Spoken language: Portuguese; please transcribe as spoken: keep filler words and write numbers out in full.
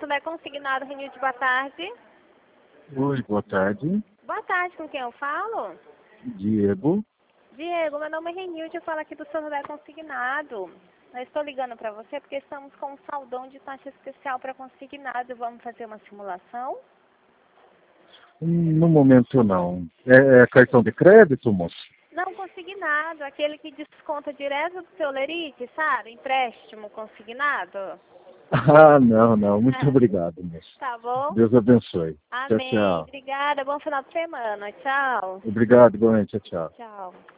Santander Consignado, Renilde, boa tarde. Oi, boa tarde. Boa tarde, com quem eu falo? Diego. Diego, meu nome é Renilde, eu falo aqui do Santander Consignado. Eu estou ligando para você porque estamos com um saldão de taxa especial para consignado. Vamos fazer uma simulação? No momento não. É, é cartão de crédito, moço? Não, consignado, aquele que desconta direto do seu lerite, sabe? Empréstimo consignado. Ah, não, não. Muito obrigado, moço. Tá bom? Deus abençoe. Amém. Tchau, tchau. Obrigada, bom final de semana. Tchau. Obrigado, igualmente. Tchau, tchau. Tchau.